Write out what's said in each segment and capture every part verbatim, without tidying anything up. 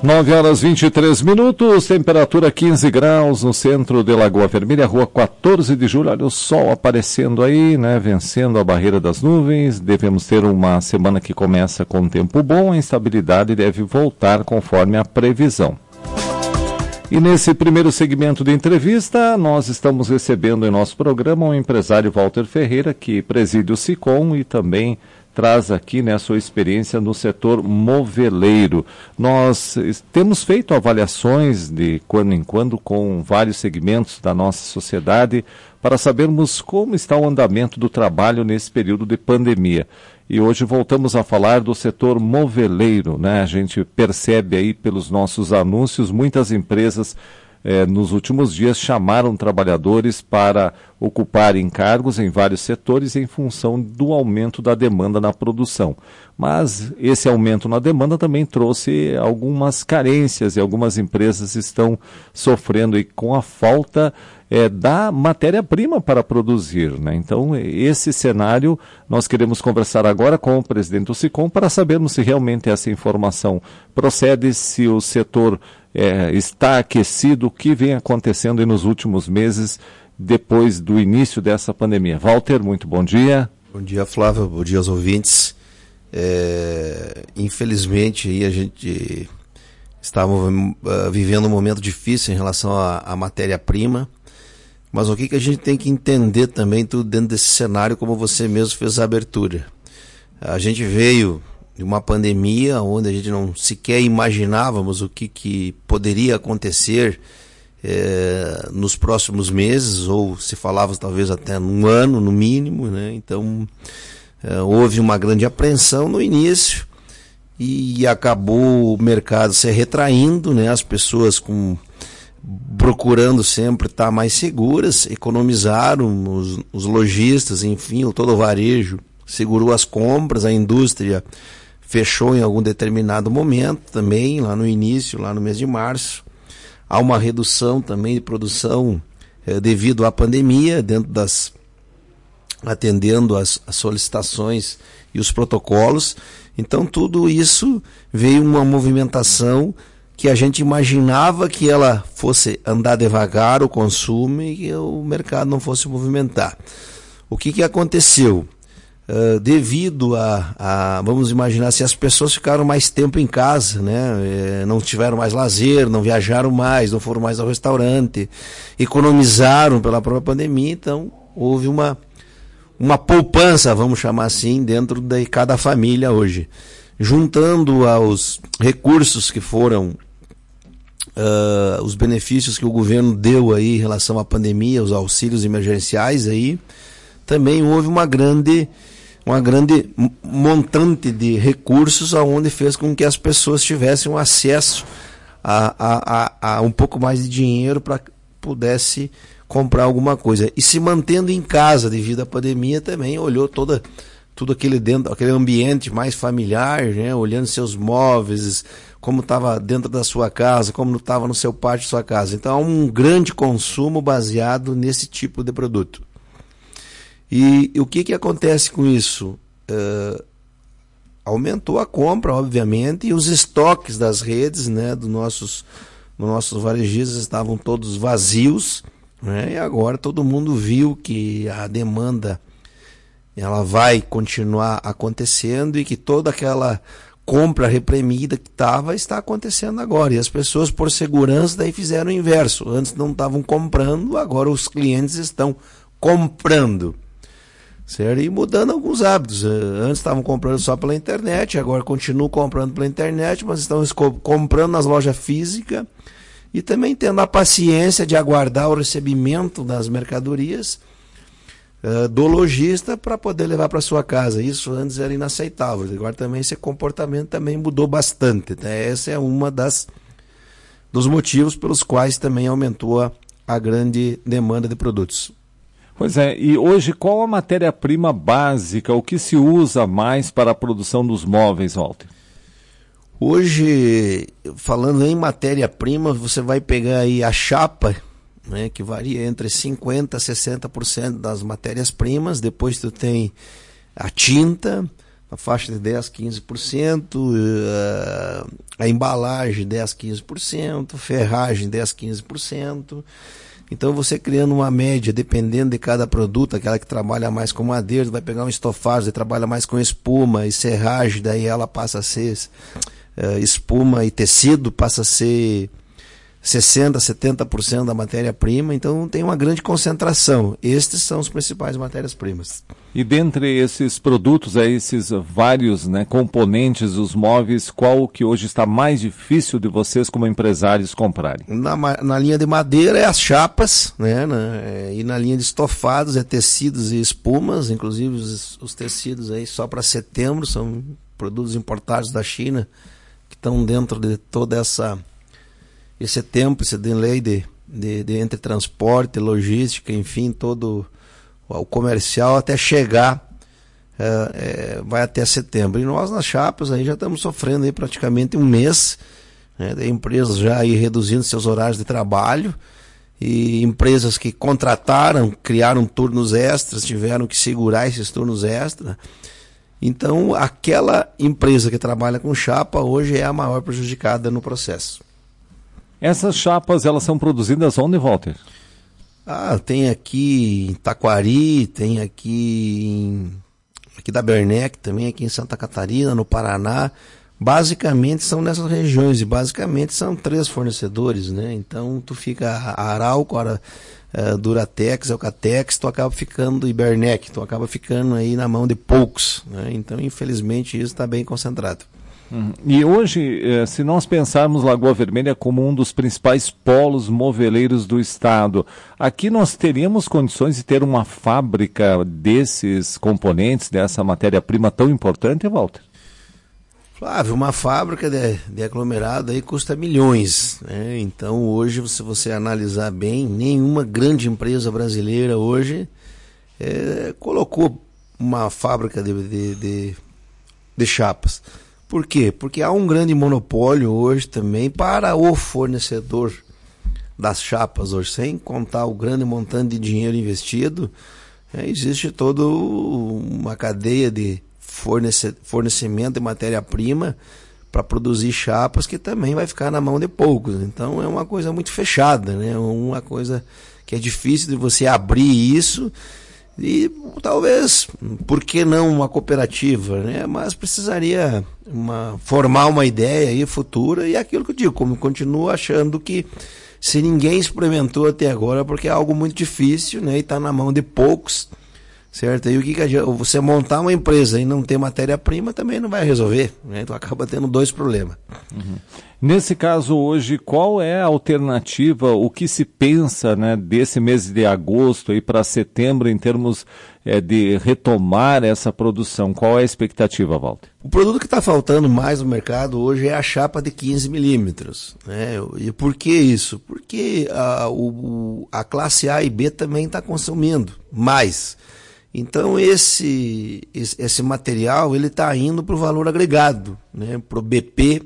nove horas e vinte e três minutos, temperatura quinze graus no centro de Lagoa Vermelha, rua quatorze de julho. Olha o sol aparecendo aí, né? Vencendo a barreira das nuvens. Devemos ter uma semana que começa com tempo bom. A instabilidade deve voltar conforme a previsão. E nesse primeiro segmento de entrevista, nós estamos recebendo em nosso programa o empresário Walter Ferreira, que preside o SICOM e também traz aqui, né, a sua experiência no setor moveleiro. Nós temos feito avaliações de quando em quando com vários segmentos da nossa sociedade para sabermos como está o andamento do trabalho nesse período de pandemia. E hoje voltamos a falar do setor moveleiro, né? A gente percebe aí pelos nossos anúncios, muitas empresas Eh, nos últimos dias chamaram trabalhadores para ocuparem cargos em vários setores em função do aumento da demanda na produção. Mas esse aumento na demanda também trouxe algumas carências e algumas empresas estão sofrendo aí com a falta eh, da matéria-prima para produzir, né? Então, esse cenário nós queremos conversar agora com o presidente do SICOM para sabermos se realmente essa informação procede, se o setor É, está aquecido, o que vem acontecendo aí nos últimos meses, depois do início dessa pandemia. Walter, muito bom dia. Bom dia, Flávio, bom dia aos ouvintes. É, infelizmente, aí a gente estava uh, vivendo um momento difícil em relação à matéria-prima, mas o que, que a gente tem que entender também, tudo dentro desse cenário, como você mesmo fez a abertura. A gente veio de uma pandemia onde a gente não sequer imaginávamos o que, que poderia acontecer é, nos próximos meses, ou se falava talvez até num ano no mínimo, né? Então é, houve uma grande apreensão no início e acabou o mercado se retraindo, né? As pessoas com, procurando sempre estar mais seguras, economizaram, os, os lojistas, enfim, todo o varejo segurou as compras, a indústria fechou em algum determinado momento também, lá no início, lá no mês de março. Há uma redução também de produção eh, devido à pandemia, dentro das, atendendo às, às solicitações e os protocolos. Então tudo isso veio uma movimentação que a gente imaginava que ela fosse andar devagar, o consumo, e que o mercado não fosse movimentar. O que, que aconteceu? Uh, devido a, a, vamos imaginar, se as pessoas ficaram mais tempo em casa, né, é, não tiveram mais lazer, não viajaram mais, não foram mais ao restaurante, economizaram pela própria pandemia, então houve uma, uma poupança, vamos chamar assim, dentro de cada família hoje. Juntando aos recursos que foram, uh, os benefícios que o governo deu aí em relação à pandemia, os auxílios emergenciais aí, também houve uma grande, uma grande montante de recursos aonde fez com que as pessoas tivessem um acesso a, a, a, a um pouco mais de dinheiro para que pudesse comprar alguma coisa. E se mantendo em casa devido à pandemia também, olhou toda, tudo aquele, dentro, aquele ambiente mais familiar, né? Olhando seus móveis, como estava dentro da sua casa, como estava no seu pátio de sua casa. Então há um grande consumo baseado nesse tipo de produto. E, e o que, que acontece com isso? Uh, aumentou a compra, obviamente, e os estoques das redes, né, dos nossos, dos nossos varejistas estavam todos vazios, né, e agora todo mundo viu que a demanda ela vai continuar acontecendo e que toda aquela compra reprimida que estava, está acontecendo agora. E as pessoas, por segurança, daí fizeram o inverso. Antes não estavam comprando, agora os clientes estão comprando. Certo? E mudando alguns hábitos. Antes estavam comprando só pela internet, agora continuam comprando pela internet, mas estão comprando nas lojas físicas e também tendo a paciência de aguardar o recebimento das mercadorias uh, do lojista para poder levar para sua casa. Isso antes era inaceitável. Agora também esse comportamento também mudou bastante. Né? Essa é uma das dos motivos pelos quais também aumentou a, a grande demanda de produtos. Pois é, e hoje qual a matéria-prima básica, o que se usa mais para a produção dos móveis, Walter? Hoje, falando em matéria-prima, você vai pegar aí a chapa, né, que varia entre cinquenta por cento a sessenta por cento das matérias-primas, depois tu tem a tinta, a faixa de dez, quinze por cento, a embalagem dez, quinze por cento, ferragem dez, quinze por cento. Então você criando uma média, dependendo de cada produto, aquela que trabalha mais com madeira, vai pegar um estofado, você trabalha mais com espuma e serragem, daí ela passa a ser uh, espuma e tecido, passa a ser sessenta por cento, setenta por cento da matéria-prima, então tem uma grande concentração. Estes são os principais matérias-primas. E dentre esses produtos, aí, esses vários, né, componentes dos móveis, qual que hoje está mais difícil de vocês como empresários comprarem? Na, na linha de madeira é as chapas, né, na, é, e na linha de estofados é tecidos e espumas, inclusive os, os tecidos aí só para setembro, são produtos importados da China, que estão dentro de toda essa... esse tempo, esse delay de, de, de entre transporte, logística, enfim, todo o comercial até chegar, é, é, vai até setembro. E nós nas chapas aí já estamos sofrendo aí praticamente um mês, né, de empresas já aí reduzindo seus horários de trabalho, e empresas que contrataram, criaram turnos extras, tiveram que segurar esses turnos extras. Então aquela empresa que trabalha com chapa hoje é a maior prejudicada no processo. Essas chapas, elas são produzidas onde, Walter? Ah, tem aqui em Taquari, tem aqui em, aqui da Bernec, também aqui em Santa Catarina, no Paraná. Basicamente são nessas regiões e basicamente são três fornecedores, né? Então tu fica a Arauco, a, a Duratex, Eucatex, tu acaba ficando, e Bernec, tu acaba ficando aí na mão de poucos, né? Então infelizmente isso está bem concentrado. E hoje, se nós pensarmos Lagoa Vermelha como um dos principais polos moveleiros do estado, aqui nós teríamos condições de ter uma fábrica desses componentes, dessa matéria-prima tão importante, Walter? Flávio, uma fábrica de, de aglomerado aí custa milhões, né? Então hoje, se você analisar bem, nenhuma grande empresa brasileira hoje é, colocou uma fábrica de, de, de, de chapas. Por quê? Porque há um grande monopólio hoje também para o fornecedor das chapas hoje, sem contar o grande montante de dinheiro investido, é, existe toda uma cadeia de fornece, fornecimento de matéria-prima para produzir chapas que também vai ficar na mão de poucos. Então é uma coisa muito fechada, né? Uma coisa que é difícil de você abrir isso. E talvez, por que não uma cooperativa, né? Mas precisaria uma, formar uma ideia aí futura, e é aquilo que eu digo, como continuo achando que se ninguém experimentou até agora, porque é algo muito difícil, né? E está na mão de poucos, certo? E o que, que adianta? Você montar uma empresa e não ter matéria-prima também não vai resolver, né? Então acaba tendo dois problemas. Uhum. Nesse caso hoje, qual é a alternativa, o que se pensa, né, desse mês de agosto aí para setembro em termos é, de retomar essa produção? Qual é a expectativa, Walter? O produto que está faltando mais no mercado hoje é a chapa de quinze milímetros. Né? E por que isso? Porque a, o, a classe A e B também está consumindo mais. Então esse, esse, esse material ele está indo para o valor agregado, né? Para o B P,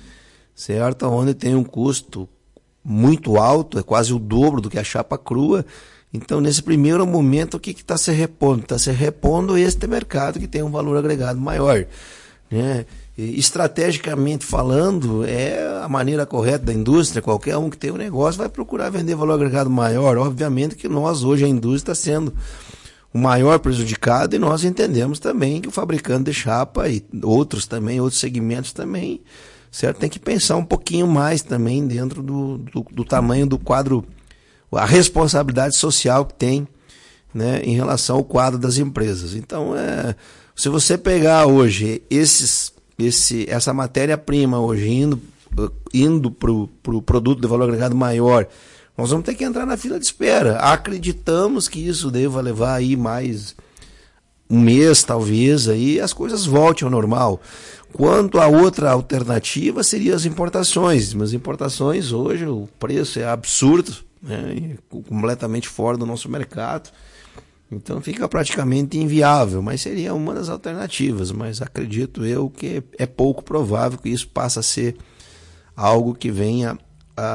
certo? Onde tem um custo muito alto, é quase o dobro do que a chapa crua. Então nesse primeiro momento o que está se repondo? Está se repondo este mercado que tem um valor agregado maior, né? E, estrategicamente falando, é a maneira correta da indústria. Qualquer um que tem um negócio vai procurar vender valor agregado maior. Obviamente que nós hoje a indústria está sendo o maior prejudicado, e nós entendemos também que o fabricante de chapa e outros também, outros segmentos também, certo? Tem que pensar um pouquinho mais também dentro do, do, do tamanho do quadro, a responsabilidade social que tem, né, em relação ao quadro das empresas. Então, é, se você pegar hoje esses, esse, essa matéria-prima hoje indo, indo para o pro produto de valor agregado maior, nós vamos ter que entrar na fila de espera. Acreditamos que isso deva levar aí mais um mês, talvez, aí as coisas voltem ao normal. Quanto a outra alternativa, seria as importações. Mas importações, hoje, o preço é absurdo, né? Completamente fora do nosso mercado. Então fica praticamente inviável, mas seria uma das alternativas. Mas acredito eu que é pouco provável que isso passe a ser algo que venha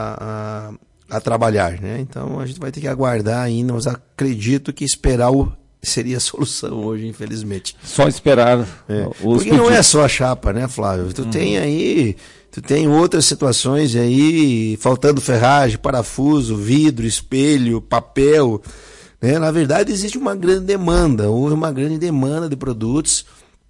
a... a a trabalhar, né? Então a gente vai ter que aguardar ainda, mas acredito que esperar o, seria a solução hoje, infelizmente. Só esperar é. os Porque pedidos. Não é só a chapa, né, Flávio? Tu uhum. tem aí, tu tem outras situações aí, faltando ferragem, parafuso, vidro, espelho, papel, né? Na verdade, existe uma grande demanda, houve uma grande demanda de produtos,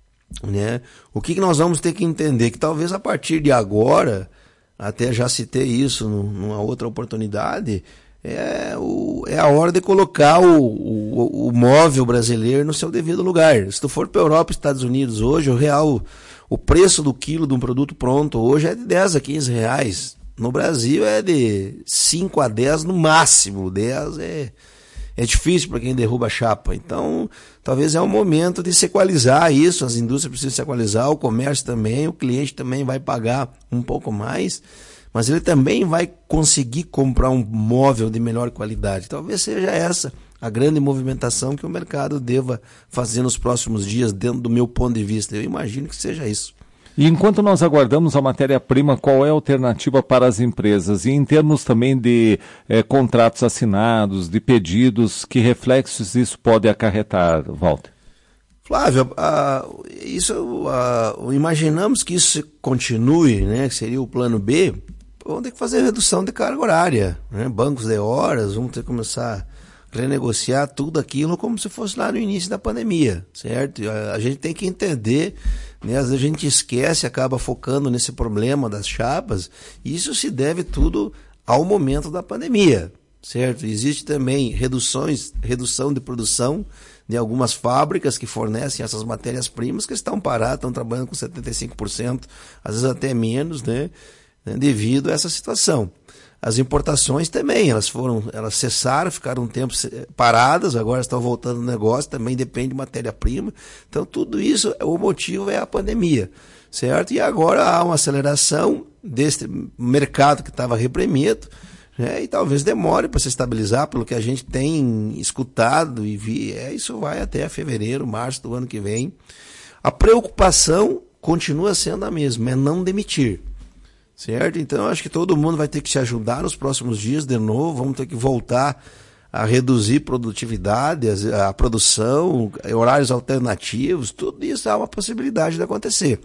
né? O que, que nós vamos ter que entender? Que talvez a partir de agora, até já citei isso numa outra oportunidade, É, o, é a hora de colocar o, o, o móvel brasileiro no seu devido lugar. Se tu for para a Europa e Estados Unidos hoje, o real, o preço do quilo de um produto pronto hoje é de dez a quinze reais. No Brasil é de cinco a dez no máximo. dez é, é difícil para quem derruba a chapa. Então, talvez é um momento de se equalizar isso. As indústrias precisam se equalizar, o comércio também, o cliente também vai pagar um pouco mais. Mas ele também vai conseguir comprar um móvel de melhor qualidade. Talvez seja essa a grande movimentação que o mercado deva fazer nos próximos dias, dentro do meu ponto de vista. Eu imagino que seja isso. E enquanto nós aguardamos a matéria-prima, qual é a alternativa para as empresas? E em termos também de eh, contratos assinados, de pedidos, que reflexos isso pode acarretar, Walter? Flávio, uh, isso, uh, imaginamos que isso continue, né, que seria o plano B. Vamos ter que fazer redução de carga horária, né? Bancos de horas, vamos ter que começar a renegociar tudo aquilo como se fosse lá no início da pandemia, certo? A, a gente tem que entender, né? Às vezes a gente esquece, acaba focando nesse problema das chapas, e isso se deve tudo ao momento da pandemia, certo? Existe também reduções, redução de produção de algumas fábricas que fornecem essas matérias-primas que estão paradas, estão trabalhando com setenta e cinco por cento, às vezes até menos, né? Devido a essa situação. As importações também, elas foram, elas cessaram, ficaram um tempo paradas, agora estão voltando ao negócio, também depende de matéria-prima. Então tudo isso, o motivo é a pandemia, certo? E agora há uma aceleração desse mercado que estava reprimido, né? E talvez demore para se estabilizar, pelo que a gente tem escutado e vi, é, isso vai até fevereiro, março do ano que vem. A preocupação continua sendo a mesma, é não demitir. Certo? Então, eu acho que todo mundo vai ter que se ajudar nos próximos dias de novo, vamos ter que voltar a reduzir produtividade, a, a produção, horários alternativos, tudo isso é uma possibilidade de acontecer,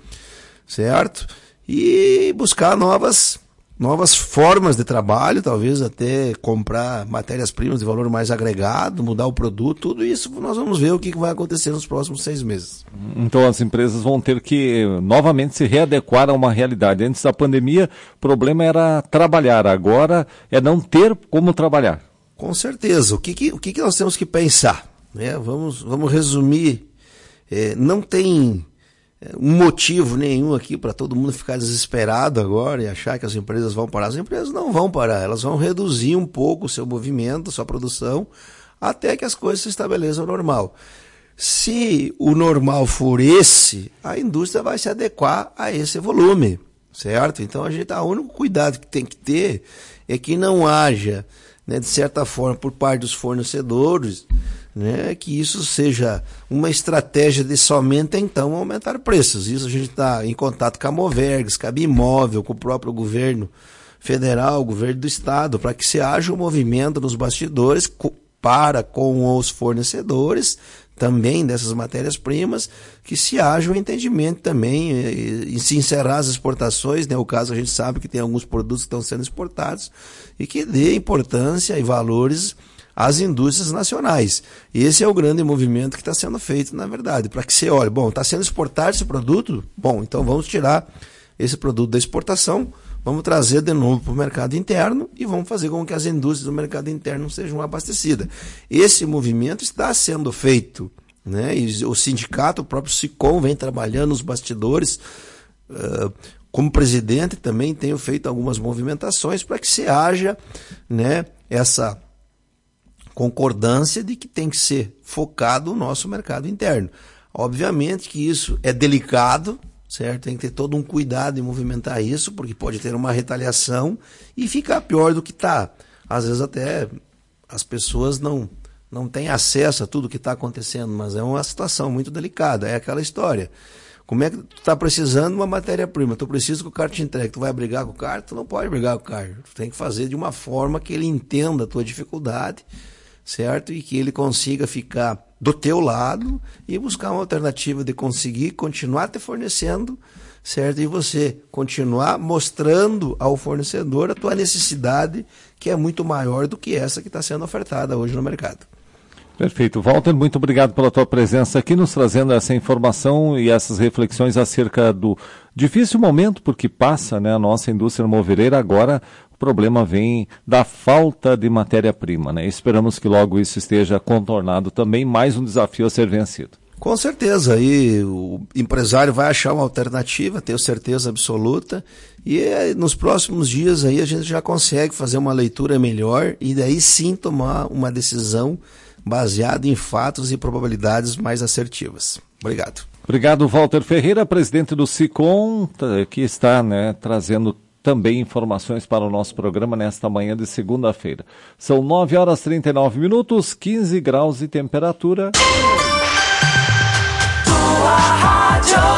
certo? E buscar novas, novas formas de trabalho, talvez até comprar matérias-primas de valor mais agregado, mudar o produto, tudo isso nós vamos ver o que vai acontecer nos próximos seis meses. Então as empresas vão ter que novamente se readequar a uma realidade. Antes da pandemia, o problema era trabalhar, agora é não ter como trabalhar. Com certeza. O que, que, o que, que nós temos que pensar? Né? Vamos, vamos resumir. É, não tem um motivo nenhum aqui para todo mundo ficar desesperado agora e achar que as empresas vão parar. As empresas não vão parar, elas vão reduzir um pouco o seu movimento, a sua produção, até que as coisas se estabeleçam normal. Se o normal for esse, a indústria vai se adequar a esse volume, certo? Então a gente, o único cuidado que tem que ter é que não haja, né, de certa forma, por parte dos fornecedores, né, que isso seja uma estratégia de somente então aumentar preços. Isso a gente está em contato com a Movergs, com a Bimóvel, com o próprio governo federal, o governo do estado, para que se haja um movimento nos bastidores para com os fornecedores também dessas matérias-primas, que se haja um entendimento também e, e se encerrar as exportações, né? O caso a gente sabe que tem alguns produtos que estão sendo exportados e que dê importância e valores às indústrias nacionais. Esse é o grande movimento que está sendo feito, na verdade, para que você olhe, bom, está sendo exportado esse produto? Bom, então vamos tirar esse produto da exportação, vamos trazer de novo para o mercado interno e vamos fazer com que as indústrias do mercado interno sejam abastecidas. Esse movimento está sendo feito, né? E o sindicato, o próprio SICOM, vem trabalhando nos bastidores. Uh, como presidente também tenho feito algumas movimentações para que se haja, né, essa concordância de que tem que ser focado o nosso mercado interno. Obviamente que isso é delicado, certo? Tem que ter todo um cuidado em movimentar isso, porque pode ter uma retaliação e ficar pior do que está. Às vezes até as pessoas não, não têm acesso a tudo que está acontecendo, mas é uma situação muito delicada. É aquela história. Como é que tu está precisando de uma matéria-prima? Tu precisa que o cara te entregue. Tu vai brigar com o cara? Tu não pode brigar com o cara. Tu tem que fazer de uma forma que ele entenda a tua dificuldade, certo? E que ele consiga ficar do teu lado e buscar uma alternativa de conseguir continuar te fornecendo, certo? E você continuar mostrando ao fornecedor a tua necessidade, que é muito maior do que essa que está sendo ofertada hoje no mercado. Perfeito. Walter, muito obrigado pela tua presença aqui, nos trazendo essa informação e essas reflexões acerca do difícil momento porque passa, né, a nossa indústria moveleira. Agora o problema vem da falta de matéria-prima, né? Esperamos que logo isso esteja contornado também, mais um desafio a ser vencido. Com certeza, aí o empresário vai achar uma alternativa, tenho certeza absoluta, e é, nos próximos dias aí a gente já consegue fazer uma leitura melhor e daí sim tomar uma decisão baseada em fatos e probabilidades mais assertivas. Obrigado. Obrigado, Walter Ferreira, presidente do SICOM, que está, né, trazendo também informações para o nosso programa nesta manhã de segunda-feira. São nove horas e trinta e nove minutos, quinze graus de temperatura. Tua rádio.